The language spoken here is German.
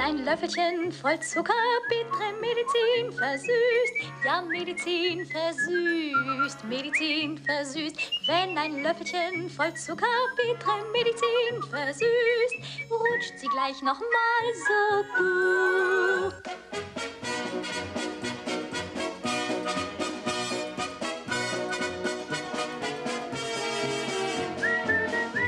ein Löffelchen voll Zucker bittere Medizin versüßt. Ja, Medizin versüßt, Medizin versüßt. Wenn ein Löffelchen voll Zucker bittere Medizin versüßt, rutscht sie gleich noch mal so gut.